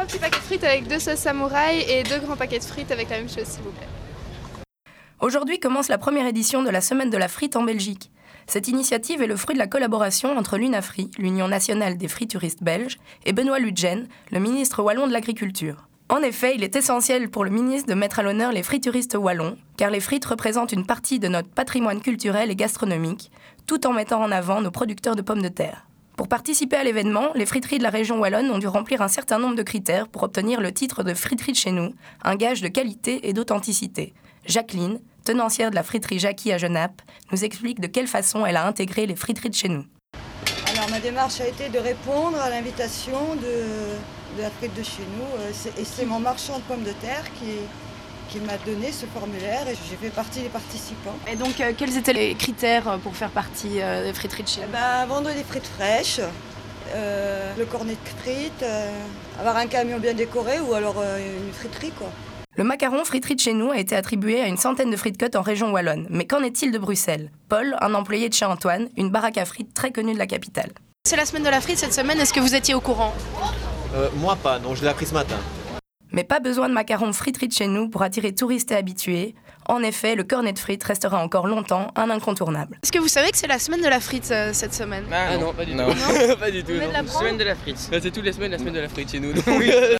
3 petits paquets de frites avec 2 sauces samouraï et 2 grands paquets de frites avec la même chose, s'il vous plaît. Aujourd'hui commence la première édition de la Semaine de la frite en Belgique. Cette initiative est le fruit de la collaboration entre l'UNAFRI, l'Union nationale des frituristes belges, et Benoît Ludgen, le ministre wallon de l'Agriculture. En effet, il est essentiel pour le ministre de mettre à l'honneur les frituristes wallons, car les frites représentent une partie de notre patrimoine culturel et gastronomique, tout en mettant en avant nos producteurs de pommes de terre. Pour participer à l'événement, les friteries de la région wallonne ont dû remplir un certain nombre de critères pour obtenir le titre de friterie de chez nous, un gage de qualité et d'authenticité. Jacqueline, tenancière de la friterie Jackie à Genappe, nous explique de quelle façon elle a intégré les friteries de chez nous. Alors ma démarche a été de répondre à l'invitation de la frite de chez nous. Et c'est mon marchand de pommes de terre qui m'a donné ce formulaire et j'ai fait partie des participants. Et donc, quels étaient les critères pour faire partie des friteries de chez nous? Vendre des frites fraîches, le cornet de frites, avoir un camion bien décoré ou alors une friterie quoi. Le macaron friterie de chez nous a été attribué à une centaine de frites cut en région wallonne. Mais qu'en est-il de Bruxelles? Paul, un employé de chez Antoine, une baraque à frites très connue de la capitale. C'est la semaine de la frite cette semaine, est-ce que vous étiez au courant? Moi pas, non, je l'ai appris ce matin. Mais pas besoin de macarons friterie de chez nous pour attirer touristes et habitués. En effet, le cornet de frites restera encore longtemps un incontournable. Est-ce que vous savez que c'est la semaine de la frite cette semaine? Ah non, pas du tout. Non. Pas du tout. Vous venez de Non. l'apprendre? Semaine de la frite. Bah, c'est toutes les semaines la semaine de la frite chez nous.